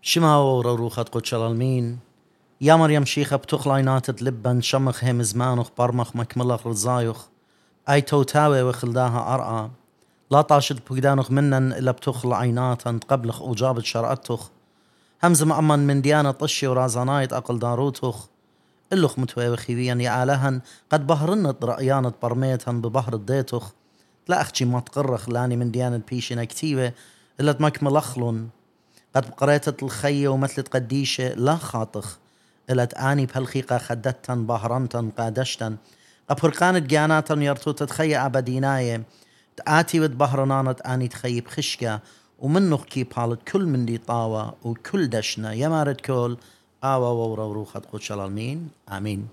شما وروخت قد شلالمين يا مريم شيخة بتخلاينات لبن شمخ هم زمانخ برمخ مكملخ رزايخ اي توتاوي وخلداها ارقى لا طاشد بقدانخ منن الا بتخل عيناتا قبلخ وجابت شرعتخ همز مأمن من ديانة طشي ورازانايت اقل داروتخ اللخ متويخيويا يا آلهن قد بهرنت رأيانت برميتهن ببحر الديتخ لا اختي ما تقرخ لاني من ديانة بيشنا كتيبة الا تمكمل اخلن قد قريتت الخية ومثلت قديشة لا خاطخ إلا تآني بهالخيقة خدتن بهرنتن قادشتن أبهرقانت جاناتن يرتوتت خية أبديناية تآتي بهرنانت آني تخيب خشكة ومنخ كي بالت كل من دي طاوة وكل دشنا يمارد كل آوى وورا وروخت قد شلالمين آمين.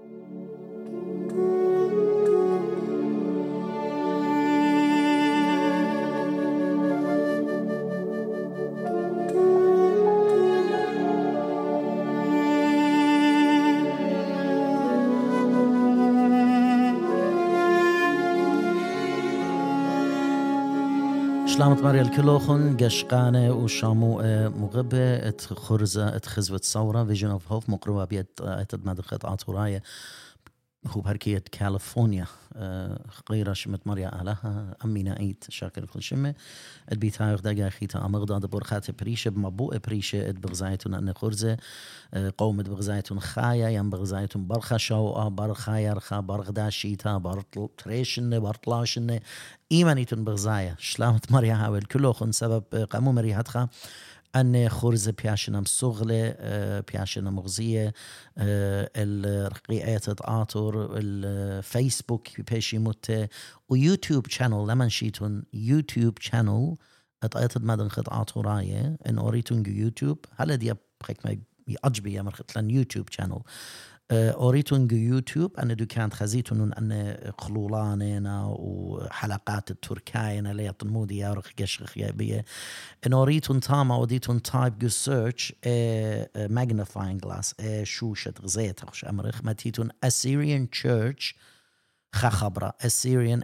سلامت ماريا الكلوخن قشقانة وشاموء مغبة ات خرزة ات خزوة ثورة فيجن اوف هوف مقروبة بيت اتدمد خطعات وراية هو بهركية كاليفورنيا غير شمت مريا آلها أمينا أيت شاكر كل شمة البيتايخ دقا خيتا أمغدا دبورخات بريشة بمبوء بريشة بغزايتون أن خرزة قومت بغزايتون خايا يم بغزايتون برخا شوء برخايا رخا برغدا شيتا برطل تريشن برطلاشن إيمانيتون بغزايا شلامت مريا هاول كلوخن سبب قامو مريحتخا أن خرزة بياشنا مسغلة بياشنا مغزية الرقيقات آتور الفيسبوك بيشي مت ويوتيوب channel لمن شيتون يوتيوب channel اتأيتد مدن خط آتوراية إن أوريتون يوتيوب هلا دي بخيك ما يعجبي يا مرخط لن يوتيوب channel أوريتون يوتيوب أنا دو كانت خزيتون أن خلولاننا وحلقات التركاينا اللي يطنمودي يا رخ قشخ يابية إن أوريتون تاما وديتون تايب جو سيرش magnifying glass شوشة غزيت خش أمرخ ماتيتون Assyrian Church خبرة Assyrian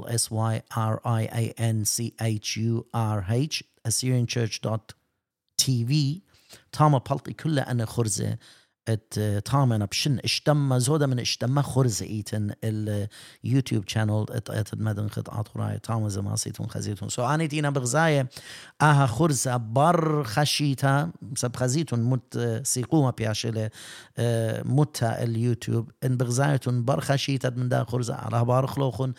ASSYRIANCHURH AssyrianChurch.tv تاما بلطي كلها أنا خرزة تامنا بشن اشتم زودا من اشتم خرز ايتن اليوتيوب channel اتأتد مدن خطعات وراي تام زماسيتون خزيتون سو اني دينا بغزاية اها خرزة بر خشيتا سب خزيتون مت سيقوما بياشلة متا اليوتيوب ان بغزايتون بر خشيتا من دا خرزة على بار خلوخن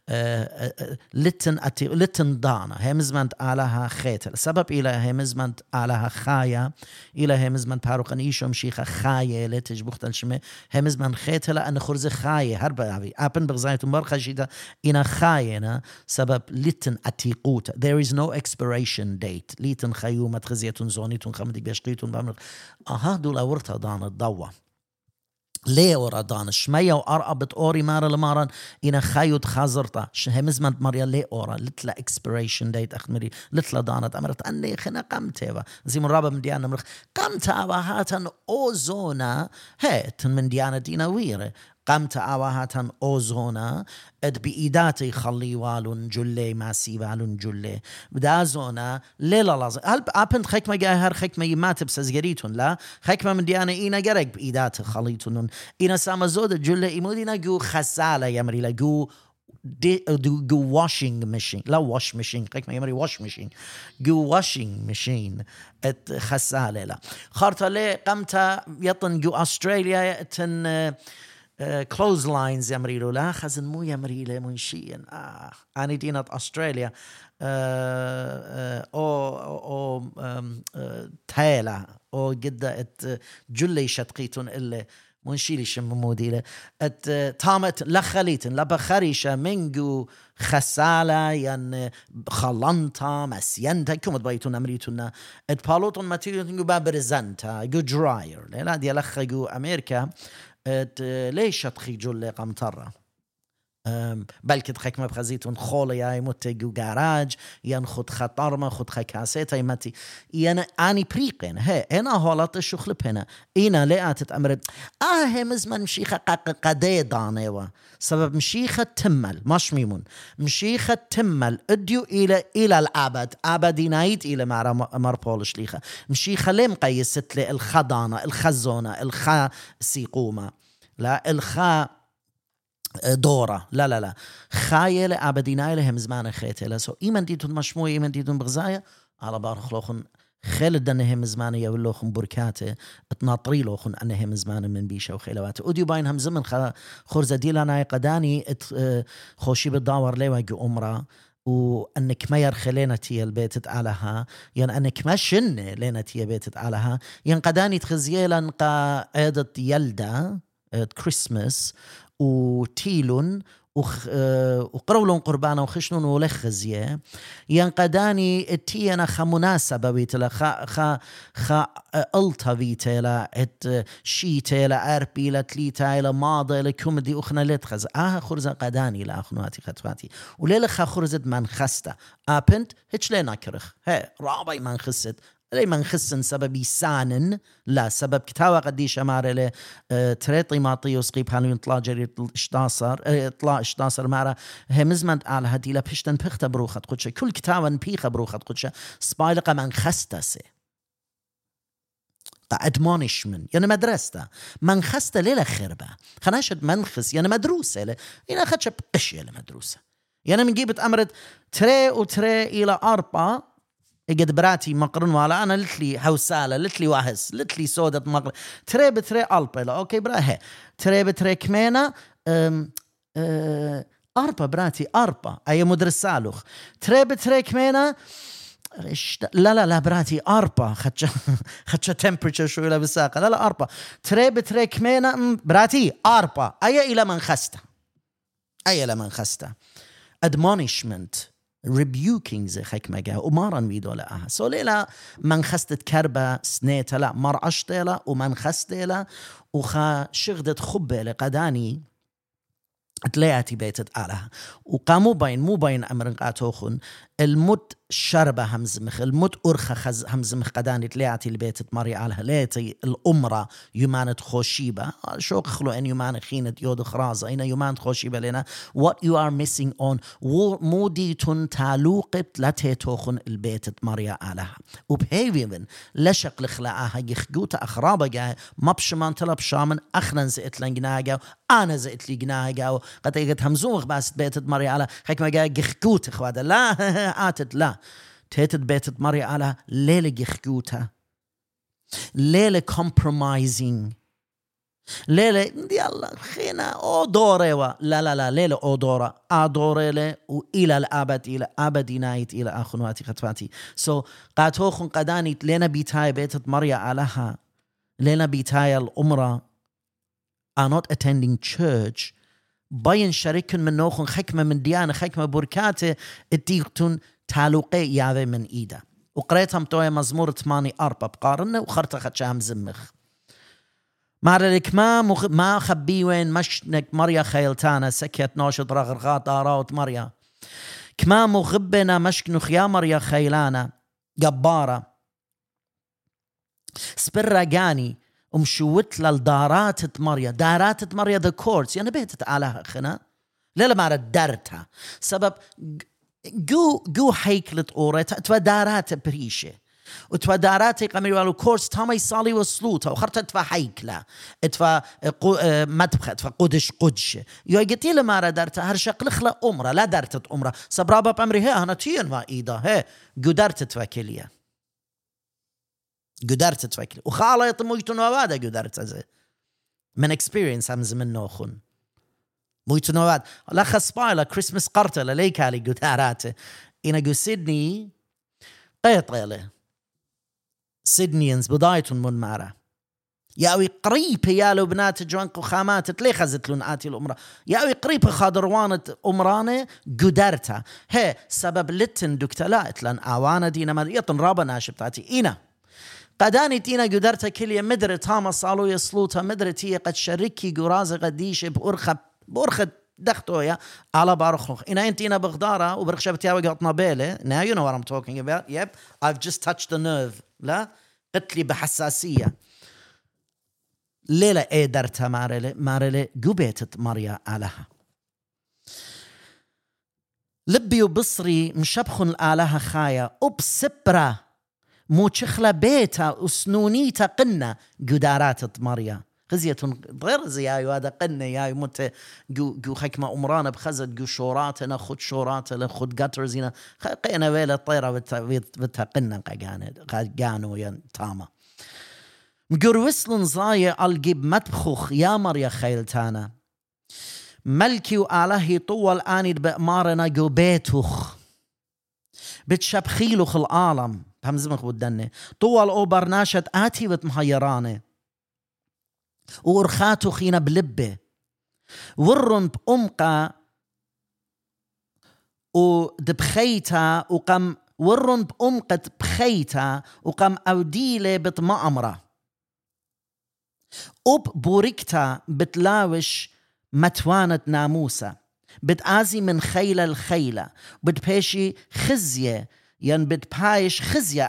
لتن دانا همزمنت علىها خيتل سبب إلى همزمنت علىها خايا إلى همزمنت باروقن إيشم شيخة خايا لتجبخت الشمة همزمنت خيتل أن خرز خايا هربا أبي أبن بغزايتون برخشيدا إنا خاينا سبب لتن أتيقوت there is no expiration date لتن خيومة خزيتون زونيتون خمدي بيشقيتون بامر دولا ورطة دانا الضوء ليه ورا دان شمية وأرقبت أوري مارا لمارا إنا خايوت خازرتا همزمنت ماريا ليه أورا لتلا expiration date أخمري لتلا دانت أمرت أني خنا قمتها زي من رابا من ديانا مرخ قمتها وهاتن أوزونا هات من ديانا دينا ويرة قمت آواهاتن أوزونا اد بإيداتي خلي والون جلي ماسي والون جلي بدا زونا ليلا لازم هل أبنت خيكما جاهر خيكما يمات بسزجريتون لا خيكما من ديانا إينا جرق بإيداتي خليتون إينا ساما زود جلي إيمودينا جو خسالة يمري لا جو washing machine لا wash machine خيكما يمري wash machine جو washing machine ات خسالة لا خارطة لي قمت يطن جو أستراليا تن close lines يمريلو لا خزن مو يمريله منشيا أنا دينة أستراليا أو تايلا أو جدة جلي شتقيتون إلا منشيلي شمموديله تامت لخليتن لبخريشة منجو خسالة ين خلانتا مسينتا كم تبايتون أمريتونا بالوتون ماتيريون بابرزنتا جو دراير لا دي لخ جو أمريكا ليش تخي جل قمطرة بلکه حکمه بخزیتون خاله یا متجو گاراج یا خود خطر ما خود خکاسته ایمتی یعنی آنی پریقن ها اینا حالات شغل پنه اینا لعت امر همز من مشيخة قدي دانه و سبب مشيخة تمل مش ميمون مشيخة تمل اديو الى الابد ابدي نايت الى مر بولش ليخه مشيخة لم قيست لي الخضانه الخزونه الخا سيقومه لا الخا دورة لا خايل أبدينا لهم زمان خيتله سو إيمان ديتون مشموع إيمان ديتون بغزايا على بار خلوخن خالد أنهم زمان يولوخن بركاته اتناطري لوخن أنهم زمان من بيشة وخيلواته أوديو باين هم زمن خرزة ديلانا قداني خوشي بالداور ليواجي أمرا وأنك ما يرخلينا تي البيت تعالها يعني أنك ما شن لينا تي بيت تعالها يعني قداني تخزيلا قاعدة يلدا كريسماس وتيلون وقرولون قربانا وخشنون ولخزيه ينقداني التينا خمناسبة بيتلا خا ألتا بيتلا شيتلا أربيلا تليتايلا ماضي كومدي أخنا لتخز خرزة قداني لأخنواتي خطواتي وليلا خرزة من خسته أبنت هيش لينا كرخ رابي من خست لي من خسن سبب سانن لا سبب كتاوة قديش أمارة تريطي ماطي وسقيب هالوين طلا جري طلا اشتاصر مارا همزمند على هدي لا بشتن بخت بروخت قدشة كل كتاوة نبيخ بروخت قدشة سبايلقة من خستسي قاعد من يعني مدرسة من خسته ليلة خربة خناشد منخس يعني مدروسة يعني أخدش بقشية لمدروسة يعني من جيبت أمرت تري وتري إلى 4 اجد براتي مقرن ولا انا لتلي حوساله لتلي واهس لتلي سودة مقرن تري بتري البلا اوكي براه تري بتري كمينا اربا براتي اربا اي مدرسالوخ تري بتري كمينا لا براتي اربا خدش تمبريتشر شو لا بساقه لا اربا تري بتري كمينا براتي اربا اي الى من خسته admonishment rebuking زي حكمة جاء ومارن فيدو لها سوليلا من خستت كربة سنيت لا مرعشت لا ومن خست لا وخا شغدت خبة لقداني تلاقي بيتت علىها وقاموا مو باين أمر قاتوخن المت شربة همزمخ المت أرخ همزمخ قداني تلاقي البيتت مري علىها ليتي الأمرة يمانت خوشيبة شو خلو أن يمان خينة يود خرازة إن يمان خوشيبة لنا what you are missing on مودي تعلوقت لتيتوخن البيتت مري علىها وبهيفين لشق لخلاها يخجوت أخرابة جاء مبشمان طلب شامن أخنا زئت لنجناجا أنا زئت لي جناجا قد يجت همزوخ بس بيتت مري على حكمة جاء يخجوت إخواده لا آتت لا تيتت بيتت مري على ليلة يخجوتها ليلة compromising ليلة يلا خينا أو دورة لا ليلة أو دورة أدورة له وإلى الأبد إلى أبد نايت إلى أخنواتي خطواتي قاتوخن قداني لنا بيتاي بيتت مري علىها لنا بيتاي الأمرة are not attending church باين شريك من نوخن حكمة من ديانة حكمة بركاته التيغتون تعلقي ياذي من إيدا وقريتها متوية مزمور 8 أربع بقارنة وخرطة خدشام زمخ معرلك ما خبي وين مشنك مريا خيلتانا سكيت ناشط رغرغات آراوت مريا كما مغبنا مشكنخ يا مريا خيلانا جبارة سبرقاني ومشوت للدارات مريا دارات مريا ذا كورتس يعني بيتت علىها خنا لا ما ردرتها سبب جو حيكلت أوريتها تودارات بريشة وتودارات قمري والو كورس تامي صالي وصلوتها وخرتت فحيكلة مدبخة قدش يوجتي لما ردرتها هرشق لخلا أمرا لا درتت أمرا سبرابا بأمري هي أنا تين ما إيدا هي قدرت تفكليا قدرت تفكر وخاله يطمويتون ووادا قدرت زي من experience همز من نوخن مويتون وواد لا خسبايلا كريسمس قرطة ليكالي قدراته إنا قو سيدني قيطيلة سيدنيانز بدايتون من مارا ياوي قريب يالو بنات جوانكو خامات تلي خزتلون آتي الأمرا ياوي قريب خادروانة أمرانة قدرتها هي سبب لتن دكتلات لان آوانا دينا ما يطن رابا ناشبتاتي إنا قداني تينا قدرتها كلية مدرة تاما صالو يصلوتها مدرة هي قد شركي قرازة قديش بأرخة دختويا على بارخلخ إنا أنتينا بغدارة وبرخشبتيا وقعتنا بيلة. Now you know what I'm talking about. Yep, I've just touched the nerve. لا قلت لي بحساسية. ليلة إيه درتها مارلي قبيتت مريا علىها لبي وبصري مشبخن الآلهة خايا وبسبرة مو تشخلة بيتا وسنونيتا قنة قدارات مريا غزية غير زيايو هذا قنة ياي مت جو حكمة أمرانا بخزد جو شوراتنا خد شوراتنا خد قطرزينا قينا ويلا الطيرة بتا قنة قانو ين تاما مقروسلن زايا الجيب متبخوخ يا مريا خيلتانا ملكي وآلهي طول آني بأمارنا جو بيتوخ بتشبخيلوخ العالم بهمزمخ بدني طول أو برناشة آتي بتمحيراني وأرخاتو خينا بلبه ورن بأمقا ودبخيتا وقم ورن بأمقة بخيتا وقم أوديلي بتمأمرة أب بوركتا بتلاوش متوانة ناموسة بتآزي من خيلة الخيلة بتباشي خزية ين بتبايش خزية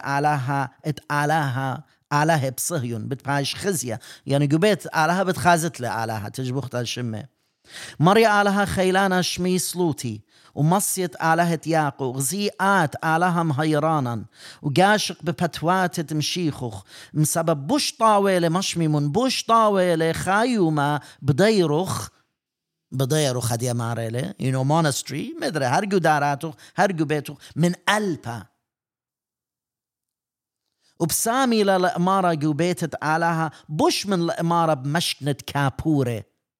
آلاها بصهيون بتبايش خزية يعني قبيت آلاها بتخازت لي آلاها تجبخت الشمة مريا آلاها خيلانا شمي سلوتي ومصيت آلهة ياقو غزيئات آلها مهيرانا وقاشق ببتوات تمشيخوخ مسبب بوش طاويلة مشمي من بوش طاويلة خايوما بديرخ هدية ماريلة monastery مدري هرقو داراتو هرقو بيتو من ألبا وبسامي للإمارة جو بيتت آلها بوش من الإمارة بمشكنة كابورة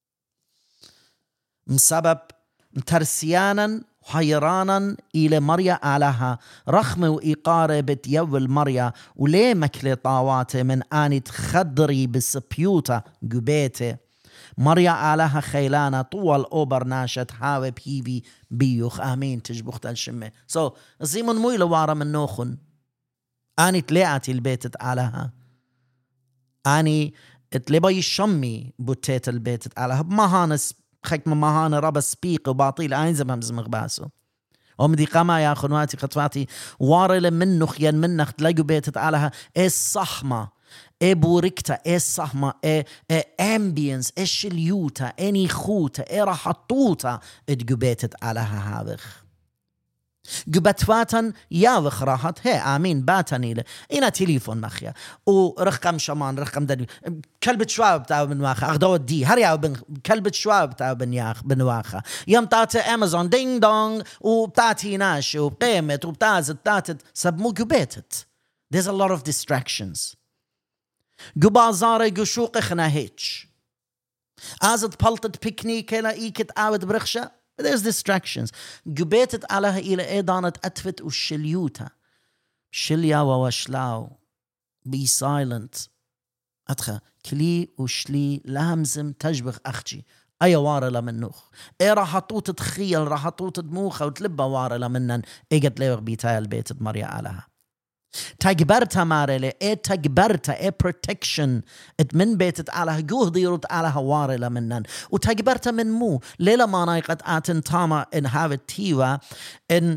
مسبب ترسيانا وحيرانا إلى مريا آلها رخم وإيقارة بتيو المريا وليه مكلي طاواته من آني تخدري بسبيوتا قبيته مريا آلها خيلانا طول أوبر ناشت حاوي بيبي بيوخ آمين تجبخت الشمة زيمون موي لوارا من نوخن آني تليعتي البيت آلها آني تلبي شمي بوتيت البيت آلها بمهانس خكم مهانة ربا سبيق وباطيل آين زمزمغ باسو ومدي قاما يا خنواتي خطواتي وارل منخ ين منخ تلاقوا بيت آلها الصحمة بوركتا الصحمة امبينس شليوتا اني خوتا راحطوتا اتقبيتت آلها هابخ قبتفاتن ياوخ راحت هي آمين باتني له إنا تليفون مخيا ورقم شمان رقم دني كلبة شواب بتاع بنواخا أخدو دي هريا كلبة شواب بتاع بنواخا يوم تاتي أمازون دينج دونغ وبتاتي ناش وبقيمت وبتازت تاتت سبمو قبيتت there's a lot of distractions قبازاري قشوق خنا هيتش أزد بلطت بيكنيك لا إيكت آود برخشة there's distractions قبيتت علىها إلى إيدانت أتفت وشليوتا شليا ووشلاو be silent أتخا كلي وشلي لامزم تجبخ أختي أي وارلا منوخ راح طوت تخيل راح طوت دموخة وتلبى وارلا منن إيقت ليوغ بيتايا البيت مريا علىها تجبرتها مارلي تجبرتها protection من بيتت علىها جوه ديروت علىها وارلا منن وتجبرتها من مو ليلة ما نايقت آتن تاما إن هاو التيوة إن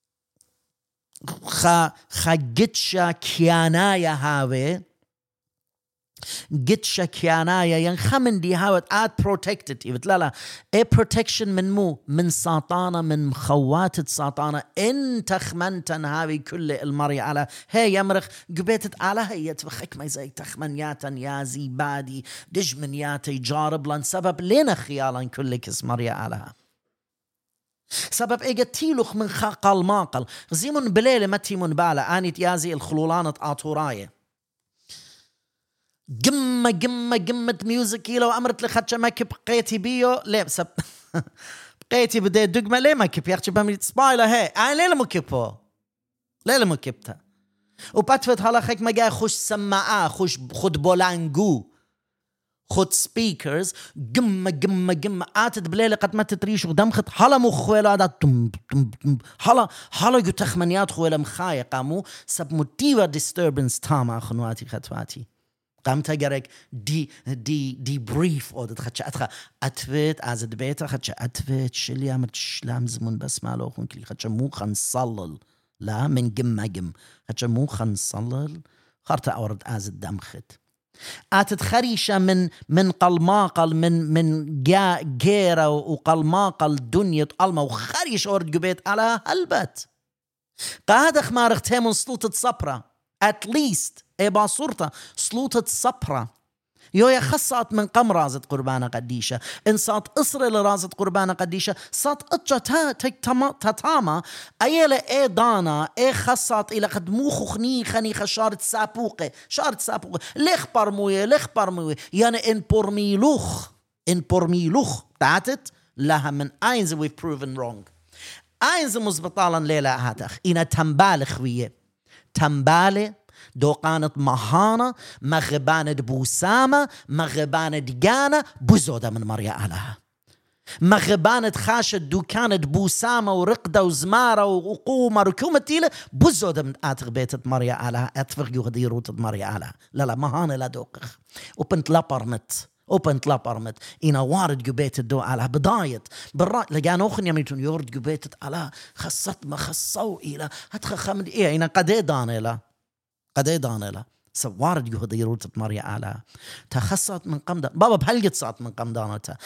خجتشا كيانايا هاوي جتشا كيانايا ينخمن دي هاوت protected لا protection من مو من ساطانة من خوات ساطانة انت خمنتن هاوي كل المري على هي يمرخ قبيتت على هي تبخك ما زي تخمنياتا يا زيبادي دجمنياتي جارب لان سبب لنا خيالا كل كس مري علىها سبب ايجتيلوخ من خاقل ماقل غزيمون بليلة متيمون بالا آني تيازي الخلولانة آطوراية قمة ميوزك لو أمرت لخدشة ماكب بقيتي بيو ليه سب بقيتي بدي دقمة ليه ماكب ياخدش بامريت سبايلة هي ليه لمكبو ليه لمكبتها وباتفت هلا خيك ما جاي خوش سماعة خوش خد بولانجو خد سبيكرز قمة آتت بليلة قد ما تتريش ودمخت حلا مخويلة دا حلا جو تخمنيات خويلة مخايا قامو سب موتيوة disturbance تاما خنواتي خطواتي قامت أجرك دي بريف أو تخش أتخا أتفت أزد بيتا خش أتفت شلي أمرت شلام زمن بس مالو خن كلي خش مو خنصلل لا من جم خش مو خنصلل خرت أورد أزد دمخت أتتخريشة من قلماقل من جيرة وقلماقل دنيا قلمة وخريش أورد جبيت على هلبت قاعد خمارخ تيمون سلوطة صبرة at least إبا صورته سلوطة صبرة يا خصات من قم رازت قربانة قديشة إن صات إصر لرازت قربانة قديشة صات إتجا تتاما أيلا إيه دانا إيه خصات إلى قد موخو خنيخة شارت سابوقة ليخ برموية يعني إن برميلوخ تعتت لها من أينز we've proven wrong أينز مزبطالا ليلة هاتخ إنا تنبالي خوية تنبالي دوقانة مهانة مغبانة بوسامة مغبانة دقانة بزودة من مريا آلها مغبانة خاشة دوكانة بوسامة ورقدة وزمارة وقومة ركومة تيلة بزودة من آتغ بيتة مريا آلها أتفق يغدي روتة مريا آلها لا مهانة لا دوقخ وبنت لابرمت إنا وارد جبيت الدو على بداية بالرأي لقان أخن يميتون يورد جبيت على خصت ما خصوا إلى هتخ خمد إيه إنا قدي دانيلا سوارد يهدي روتة مريا على تخصت من قمدان بابا بهلقت صعت من قمدانتا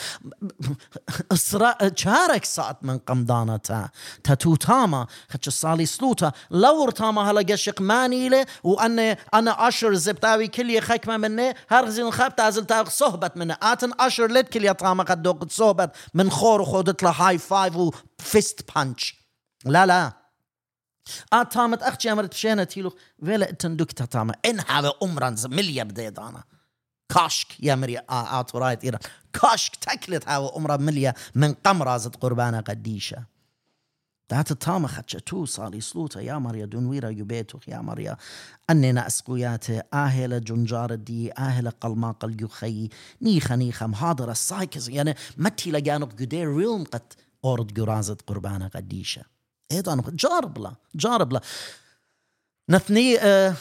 شارك صعت من قمدانتا تتوتاما خدش صالي سلوتا لور تاما هلا قشق مانيلة وأنا أشر زبتاوي كل خكمة مني هرزين الخاب تازل تاغ صهبت مني آتن أشر لد كل يطاما قد دوقت صهبت من خور وخودت له هاي فايف وفيست بانش لا تامت أختي أمرت بشينة تيلو ولا تندك تتاما إن هذا أمران زمليا بديدانا كاشك يا مريا رايت إيران كاشك تكلت هذا أمران مليا من قمرازة قربانة قديشة دات التامة خدشتو صالي سلوتا يا مريا دونويرا يبيتوخ يا مريا أننا أسقوياته آهلة جنجار دي آهلة قلماق اليخي نيخا محاضرة سايكز يعني متي لقانوك قدير ريلم قد أورد قرازة قربانة قديشة ايضا جارب لا نثني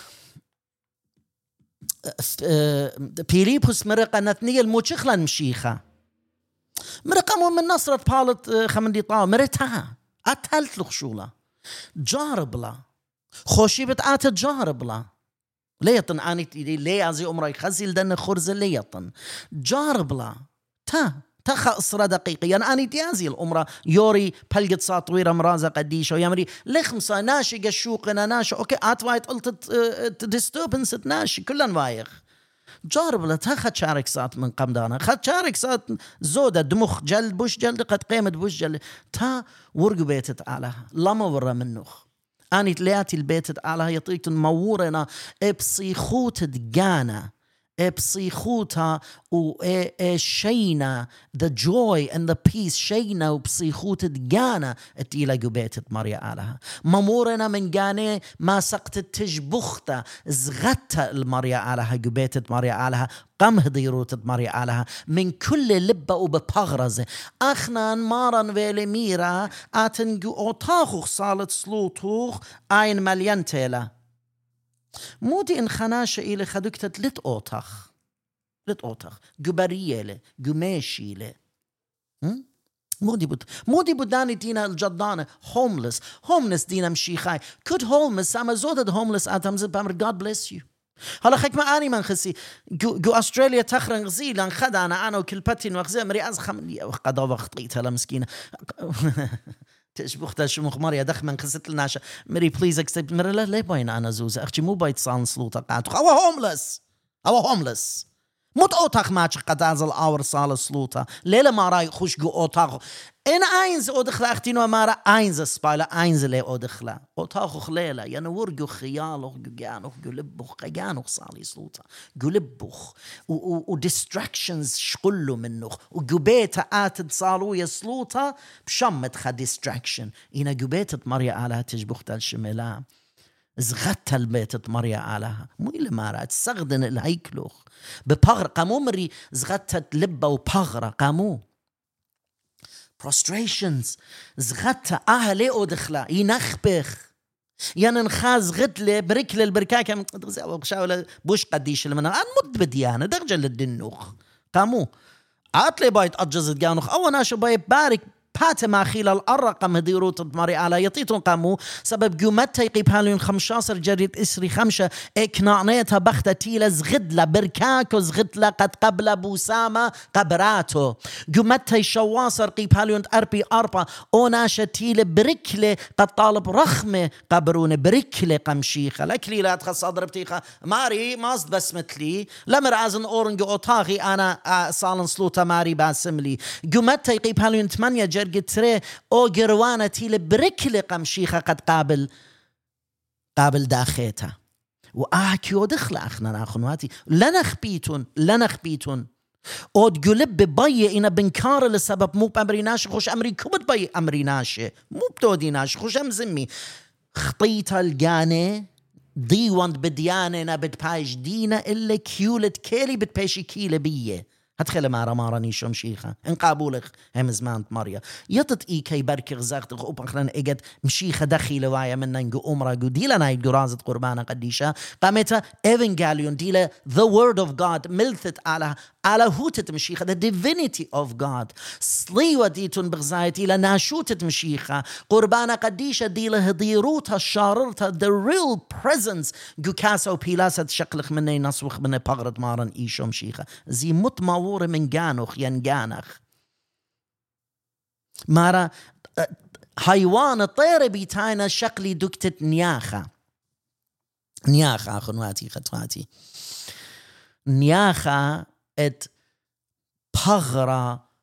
بيليبوس مرقة نثني الموشخلا مشيخة مرقة من نصرة بالت خمندي طاو مرتها أتهلت لخشولة جارب لا خوشي بتعات جارب لا ليطن آني ليه عزي أمري خزيل دن خرز ليطن جارب لا تخا إصرا دقيقي يعني أنا تيازي الأمرة يوري بلقت ساطويرة مرازة قديشة ويامري لخمسة ناشي قشوقنا ناشي أوكي آتوايت قلت ديستوبنس ناشي كلن وايخ جارب لتخا تشارك سات من قمدانا خد شارك سات زودة دمخ جلد بوش جلد قد قيمت بوش جلد تا ورقو بيتت علىها لما ورا منوخ أني تلياتي البيتت علىها يطيق مورنا بصيخوت دقانا بصيخوتها وشينا the joy and the peace شينا وبصيخوت دقانا اتيلا قبيتة مريا آلها ممورنا من قاني ما سقط تجبختا زغتا المريا آلها قبيتة مريا آلها قم هديروتة مريا آلها من كل لبة وببغرزة أخنا مارا ويلي ميرا آتنقو أوتاخوخ صالت سلوتوخ آين مليان تيلا مودي إن خناشة إلي خدوكتت لت أوتخ قبرية لي قماشي لي مودي بداني دينا الجدانة homeless دينا مشيخاي كود homeless ساما زودد homeless آتمزد بامر God bless you هلا خيك ما آني من خسي جو أستراليا تخرن غزيلا خدانا أنا وكل باتين وغزي مري أزخم لي وقضى وقتيتها لمسكينة تشبخت شمخ مريا دخ من خست لناشا مري بليز اكسبت مري لا ليه باين انا زوزه اختي مو بايت صان سلوطه قاعد او هوملس مت اوتاخ ماتش قد ازل اور صال سلوطه ليله ما راي خوش جو اوتاخ ان اينز ادخل اختي نو مارا اينز سبايلا اينز لي ادخل اوتاخ خليله يعني ورجو خياله جانو قلبخ قيانو صالي سلوطه قلبخ و distractions شقلو منه وجبيت اتد صالو يسلوطه بشمت خ distraction انا جبيت مريا على تجبخت الشملا زغت البيت مريا علىها مو إلى مارا تسغدن الهيكلوخ ببغر قامو مري زغت لبة وبغرة قامو prostrations زغت أهلي أدخلا ينخبخ يعني نخاز غتلة بركلة البركاكة شاولة بوش قديش لمنا أن مد بديانة درجة للدنوخ قامو عطلي بايت أجزت جانوخ أو ناشو بايت بارك باتما خلال الأرقم هديرو تدمري على يطيتون قامو سبب جومتا يقيب هالون 15 جريد إسري 5 إكنعنيتها بختة تيلة زغدلة بركاكو زغدلة قد قبل بوسامة قبراتو جومتا يشواصر قيب هالون أربي أربا أوناشة تيلة بركلة قد طالب رخمة قبرون بركلة قمشيخة لكلي لا تخص صدر بتيخة ماري ماست بس مثلي لمر عزن أورنج أوطاغي أنا صالن سلوطة ماري باسملي جومتا يقيب هالون 8 جريد قتري او جروانة تيل بركلة قمشيخة قد قابل داخيتها وآكيو دخل أخنا أخنواتي لنخبيتون او تقلب بباية إنا بنكار لسبب مو بأمريناش خوش أمري كبت باية أمريناش مو بتوديناش خوش أمزمي خطيطة الجانة ديوان بديانة نبت بايش دينا إلا كيولت كيلي بتباشي كيلة بيه هتخلي مارا نيشوم شيخة إن قابولك هم زمان مريا يطت كي بركي غزاقت أخران إجد مشيخة دخيلة وايا منا نجو أمرا جو ديلا نايد جرازة قربانا قديشة قامتها إيفنجاليون ديلا the word of God ملثت على هوتة مشيخة the divinity of God صليوة ديتون بغزايتي لناشوتة مشيخة قربانا قديشة ديلا هضيروتها الشاررتها the real presence جو كاسا وبيلاسة شكلخ مني نصوخ مني بغرد مارن إيشو مشيخة زي متماور من جانوخ ينجانخ مارا حيوان طير بيتاينا شكلي دكتة نياخة أخنواتي خطواتي نياخة ات بغرة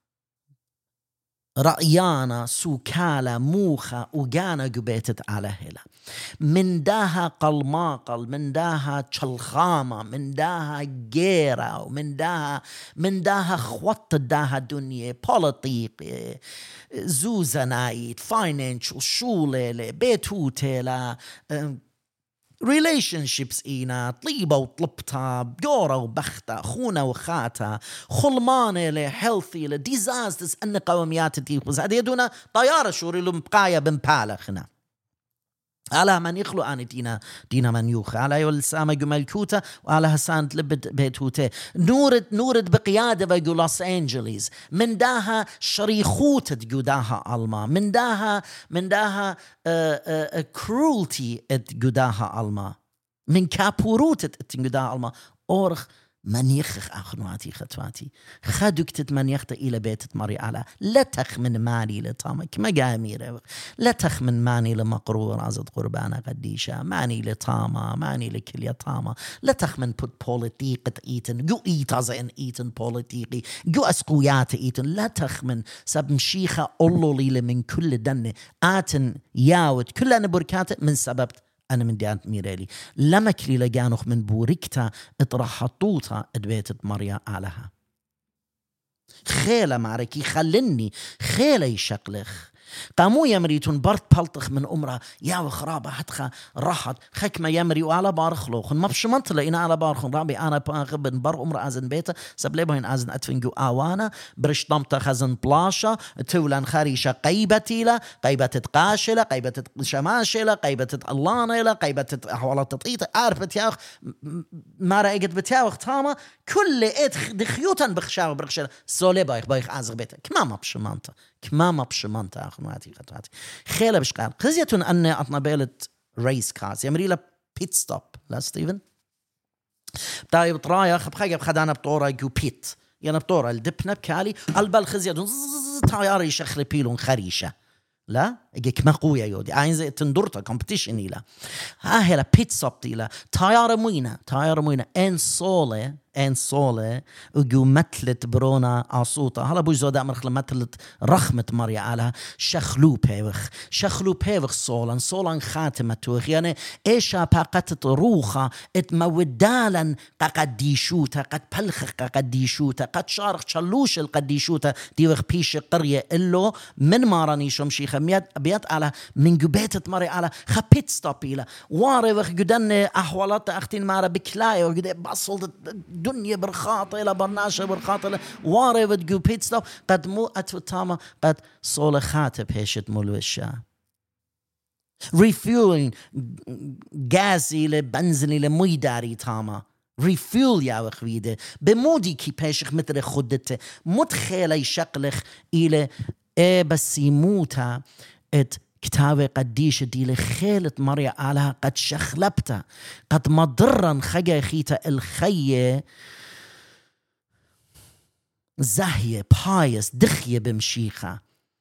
رأيانا سوكالة موخة وجانا جبيتت على هلا من داها قلماقل من داها تشلخامة من داها جيرة ومن داها خوات داها دنيا بوليتيك زوزنايت فاينانشال شولة بيتوتة relationships إينا طيبة وطلبتها بجورة وبختة خونة وخاتة خلمانة لهيلثي لديزاستس أن قوميات تيخوز هذا يدونا طيارة شوري لمبقايا بمبالخنا على من يخلو آن دينا من يوخ على يولسامة جمال كوتا وعلى هسان تلبت بيتوتة نورد بقيادة بيقو لوس أنجليز من داها شريخوتة جوداها ألما من داها كرولتي جوداها ألما من كابوروتة جوداها ألما أورخ من يخخ أخنواتي خطواتي خدكتت من يخت إلى بيت مري على لا تخ من ماني لطامك ما جاميرة لا تخ من ماني لمقرور عزد قربانا قديشة ماني لطامة ماني لكل طامة لا تخ من بوليتيقة إيتن جو إيتازن إيتن بوليتيقي جو أسقويات إيتن لا تخ من سب مشيخة أولو لي من كل دنة آتن ياوت كل أنا بركات من سبب أنا من ديانت ميريلي لما كلي لجانوخ من بوركتا اترحطوتا ادبيتت مريا علىها خيلة معركي خلني خيلة يشقلخ قاموا يمريتون برت بلطخ من أمرا يا وخرابة حتخا راحت خكمة يمري وعلى بارخلوخ ما بشمنت لإنا على بارخون رابي أنا بن بر أمرا أزن بيتا سبليبهن أزن أتفنجو آوانا برش ضمتا خزن بلاشا تولان خاريشة قيبتيلا قيبة قاشلة قيبة شماشلة قيبة اللانيلة قيبة أحوالات تطيطة عارفت ياخ ما رأيت بتاوخ تاما كل إت دخيوتا بخشاو برخشلة سولي بايخ أزغ بيتا كما ما بشمانتا أخنواتي خطواتي خيلة بشقال خزيتون أني أطنبيلة ريس كارز يمري له بيت ستوب لا ستيفن بتاعي بطرايا بخاقة بخدانا بطورة جو بيت يعني بطورة الدبنة بكالي البال خزيتون طياري شخلي بيلون خريشة لا اجيك ما قوية يودي عايز تندورتا كومبيتيشن إلى هلا بيت ستوب إلى طيارة موينة ان صولة وجو متلت برونا عصوطة هلا بوش زودا مرخل متلت رخمة مريا على شخلو بيوخ صولان خاتمة توخ يعني إيشا باقت روخة اتمودالا قديشوتا قد بلخ قديشوتا قد شارخ شلوش القديشوتا ديوخ بيش قرية إلو من ماراني شمشي خميات بيات على من جبيتت مريا على خبيت ستابيلا واري وخ جدن أحوالات أختين مارا بكلاية وجد بصل دنيا برخاطة إلى برناشة برخاطة واري ودقو بيت ستوب قد مو أتفتامة قد صول خاتب هيشت ملوشة refueling gas إلى بنزين إلى مي داري تاما refuel يا وخويده بمودي كي بيشخ متر خدته متخيلي شقلخ إلى بس يموتا ات كتابة قديش دي لخيلة مريا علىها قد شخلبتا قد مضرا خجا خيتا الخية زهية بايس دخية بمشيخة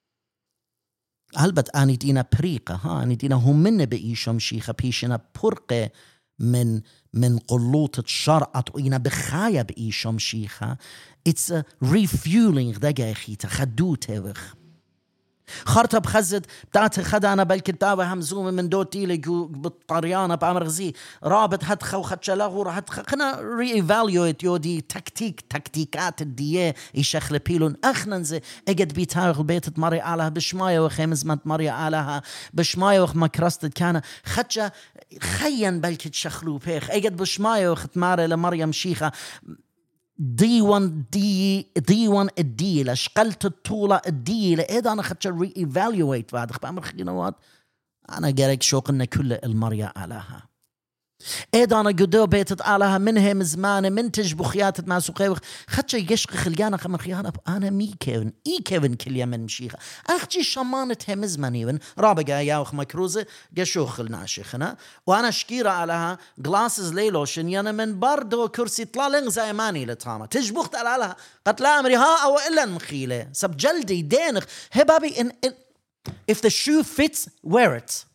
البت آني دينا بريقة آني دينا هم من بإيشو مشيخة بيشنا برقة من قلوط الشرعة وإنا بخايا بإيشو مشيخة it's a refueling دقا خيتا خدوته وخ خرطة بخزد بتاعت خدانا بالكتابة همزومة من دوتي لجو بالطريانة بعمرغزي رابط هاد خو خدشلاغور هاد خنا ريإيفاليويت يودي تكتيكات الدية يشخل بيلون أخننزي اجد بيتارغ البيت مري علىها بشماية وخيمز منت مري علىها بشماية وخ مكرستد كان خدشة خيان بالكت شخلو بيخ اجد بشماية وخت ماري لمريم شيخة ديوان الدي لشقلت الطولة الدي لإذا أنا خدت ري-evaluate بعد بأمر خينوات أنا قريك شوقنا كل المريا علىها إذا أنا قدو بيتت علىها منهم زمان من تجبخيات ما سوقي خدت يشق خليانا خمر خيانا أنا مي كيفن كل يمن مشيخة أختي شمانة هم زمانيون رابقا ياوخ مكروزة قشوخ الناشخنا وأنا شكيرة علىها غلاسز ليلوشن يعني من باردو كرسي طلالين زيماني لتاما تجبخت علىها قد لا أمري ها أو إلا المخيلة سب جلدي دينخ هبابي if the shoe fits wear it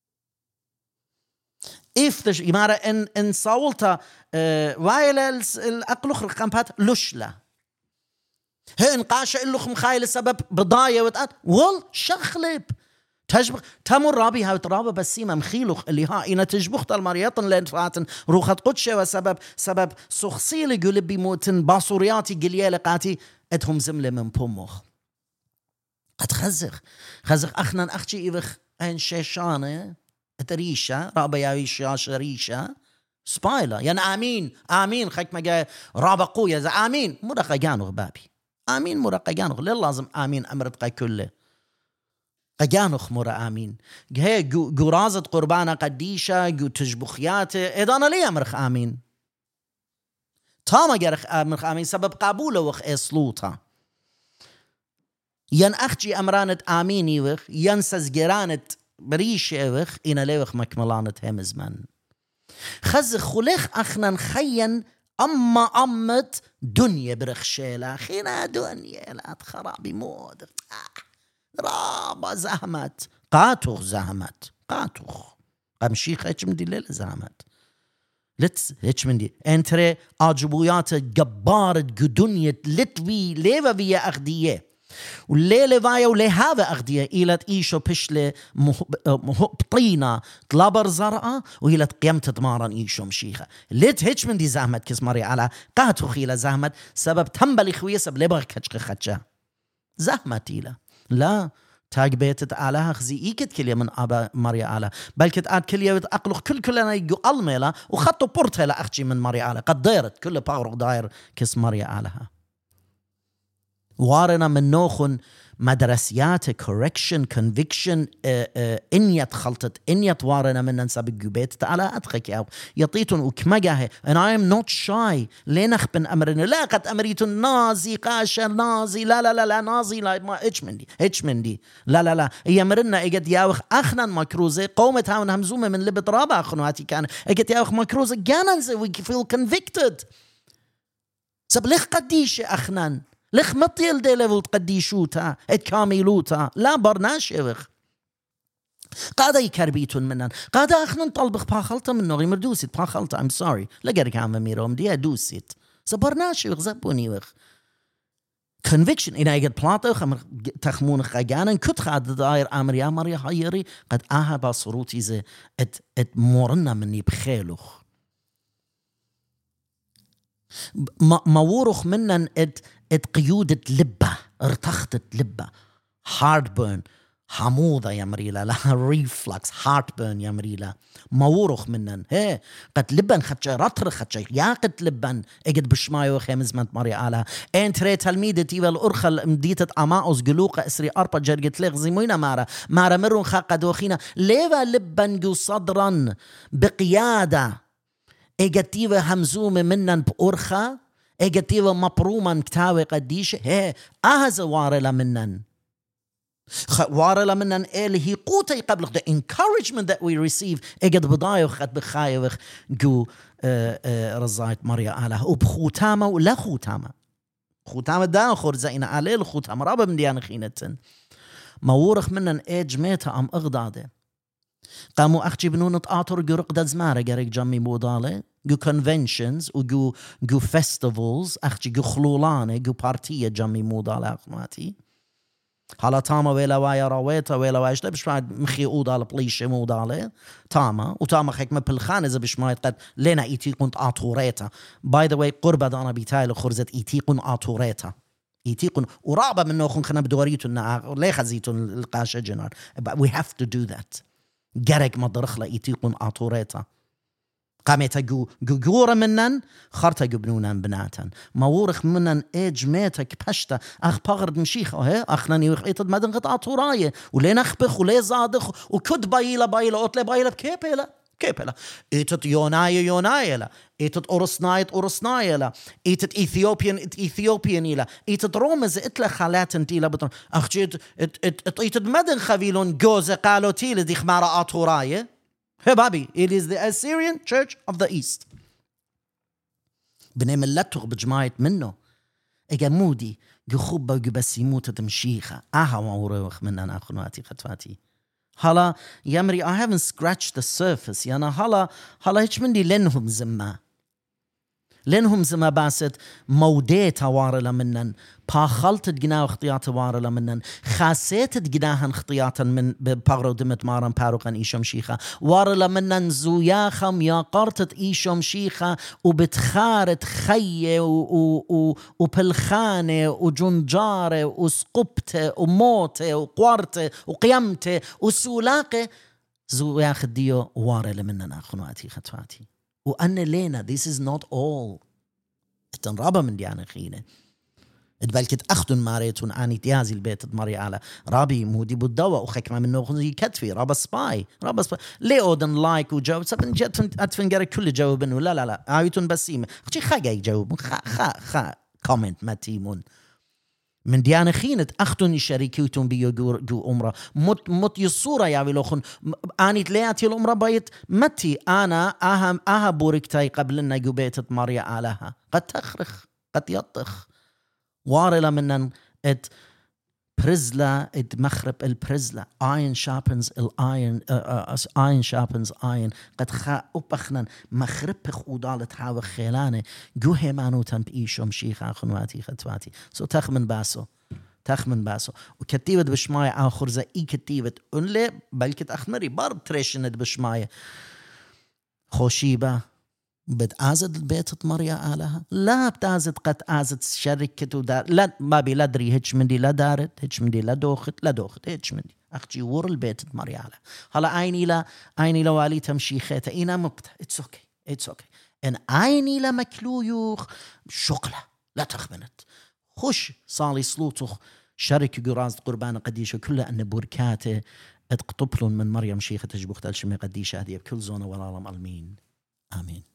if the يمارا إن صاولتا وايلا الأقل خرق قمبات لشلا هن قاشا إلو خمخايل السبب بضايا وتقات وال شخلب تجبخ تمر رابي هاو ترابا بسيمة مخيلوخ اللي ها إنا تجبخت المريطن لانفاتن روخت قدشة وسبب سخصيلي قلبي موتن باصورياتي قليالي قاتي ادهم زملة من بوموخ قد خزخ أخنا أختي إيوخ أين شيشانة تريشة رابا ياويشا شريشة سبايلا يعني آمين خيك ما جاي رابا قوية زي آمين مرقا جانوغ بابي آمين مرقا جانوغ لازم آمين أمرت قاي كله قجانوخ مرا آمين هي جرازة قربانة قديشة جو تجبخيات إذا أنا ليه أمرخ آمين تاما جرخ أمرخ آمين سبب قبوله وخ إصلوطها ين أختي أمرانة آميني وخ ين سزجرانة بريش وخ إنا ليوخ مكملانة هم زمان خز خلخ أخنا خيا أمت دنيا برخشيلا خينا دنيا لا تخرابي مود رابا زهمت قاتوخ زهمت قاتوخ قمشيخ هيك من دي ليلة زهمت هيك من دي انتري عجبويات جبارة دنيا لتوي ليفا فيا أخدية والليلة فايا ولهذا أغدية إيلت إيشو بشلة بطينة طلابر زرقاء وإيلت قيمت دمارا إيشو مشيخة ليت هيش من دي زهمت كسماري على قاتو خيلة زهمت سبب تنبلي خوية سب لبغ كتشق خدشة زهمت إيلا لا تاج بيتت علىها خزي إيكت كلية من أبا ماريا على بلكت آد كلية أقلق كلنا يجو ألميلا وخطو بورتها أختي من ماريا على قد دايرت كل باور داير كس ماريا علىها وارنا من نوخن مدرسيات correction conviction إنيت خلطت إنيت وارنا من ننسى بالجبيت تعالى أدخك يا يطيتون وكمجاه and I am not shy لنخبن أمرنا لا قد أمريتون نازي قاشر نازي لا نازي لا ما إيش من دي لا هي مرنا إجت ياوخ أخنا مكروزة قومت هاون همزومة من لبت رابع أخنواتي كان إجت ياوخ مكروزة جاننزي we feel convicted سبلخ قديش أخنا لخ مطيل دي ليفل تقديشوتا اتكاميلوتا لا برناش يوخ قادا يكربيتون منن قادا اخنن طلبخ باخلطة منو غيمر دوسيت باخلطة I'm sorry لقرك عام ميروم دي دوسيت سبرناش يوخ زبوني وخ conviction إنا يقد بلاطة خمر تخمون خاقانا كت خاد داير أمريا مريا حيري قد آها صروتي زي ات مورنا مني بخيلوخ ما ورخ منن ات قيودة لبة ارتخت لبة حموضة يا مريلا، لها ريفلكس هارتبرن يا مريلا، مورخ منن هي قد لبن خدشة رطر خدشة يا قد لبن اجد بشمايو خيمز منت مريا آلها ان تري تلميدة تيبا الأرخل مديتة أماؤس قلوقة اسري أربا جرقت ليغ زيموينة مارا مرون خاقة دوخينا ليبا لبن جو صدرا بقيادة اجد تيبا همزومة منن بأرخة اجد تيبا مبروما كتاوي قديش هي وارلا منن وارلا منن اللي هي قوتي قبل the encouragement that we receive اجد بضايو خد بخايوخ جو رزايت مريا آله وبخوتامة ولا خوتامة دا خرزائنا عليه الخوتامة رابا من ديان خينتن مورخ منن ايج ميتا ام اغداده قاموا اخجي بنونة آطر جو رقدة زمارة جاريك جامي بودالة جو conventions وجو festivals اخجي جو خلولانة جو بارتية جامي مودالة اخماتي حالا تاما ويلا وايا راويتا ويلا وايش لبش بعد مخي أودال بليشة مودالة تاما وتاما خيك مبلخان إذا بشمايت قد لنا إيتيقون آطوريتا باي ذا واي قربة دانا بيتايل خرزت إيتيقون آطوريتا إيتيقون ورابا منو خون خنا بدوريتون ليه خزيتون القاشة جنار but we have to do that جارك مدرخلة إيتيقون آطوريتا قامتا جورا منن خرطا جبنونا بناتا مورخ منن ايج ميتك بشتا اخ بغرد مشيخ اخناني وخيطد مدن قطع طوراية ولين اخبخ ولين زادخ وكد بايلا اوتلي بايلا كيبلا ايتت يونايا لا ايتت اورسنايا لا ايتت ايثيوبيان لا ايتت رومز اتلا خالاتن تيلا بطن اخجيت ايتت مدن خفيلون جوزة قالو تيلا دي خمارة اطوراية Hey Bobby, it is the Assyrian Church of the East. بني ملتوغ بجماعة منه إجا مودي جو خوبا جو بس يموت تمشيخة وروخ من أنا أخنواتي خطواتي هلا يامري I haven't scratched the surface يعني هلا هيش مندي لنهم زما باست موديتا وارلا منن باخلت جناه اختيات وارلا منن خاسيت جناهن اختياتا من ببغرو دمت مارن باروقن ايشم شيخة وارلا منن زوياخم يا قرتت ايشم شيخة وبتخارت خيه وبلخانه وجنجاره وسقبته وموته وقورته وقيمته وسولاقه زوياخ ديو وارلا منن اخنواتي خطواتي وأنا لينا this is not all التنرابة من ديانا خينة اتبالكت أختن ماريتون آني تيازي البيت ماري على رابي مودي بالدواء وخكمة من نوخذي كتفي رابا سباي ليه أودن لايك وجاوب سبن جات أتفنجر كل جاوبن لا آيتون بسيمة أختي خاقا يجاوب خا كومنت ما تيمون من ديانا خينة أختن شريكيتون جو أمرا مت يصورة يعوي لوخن آني تلياتي الأمرا بايت متي أنا أها بوركتاي قبلنا جو بيتت ماريا آلها قد تخرخ قد يطخ وارلا منن ات برزلا ات مخرب البرزلا iron sharpens iron sharpens iron قد خا أبخنن مخربخ ودالة حاوة خيلانة جو هيمانوتن بإيشم شيخ أخنواتي خطواتي سو تخمن باسو وكتيبت بشماية آخر زي كتيبت أنلي بلكت أخمري بارب تريشند بشماية خوشيبة بتعازد البيت مريا آلها لا بتعازد قد عازد شركة ودار لا بابي لا دري هيتش مندي لا دارت هيتش مندي لا دوخت هيتش مندي أختي ور البيت مريا آلها هلا عيني لا والي تمشي خيطة إنا مقطع it's okay إن عيني لا مكلويوخ شقلة لا تخمنت خوش صالي صلوتخ شركة جراز قربان قديشة كلها أن بركاته اتقطبلن من مريم شيخة تجبخت الشمي قديشة هذه بكل زونة ولا لم ألمين آمين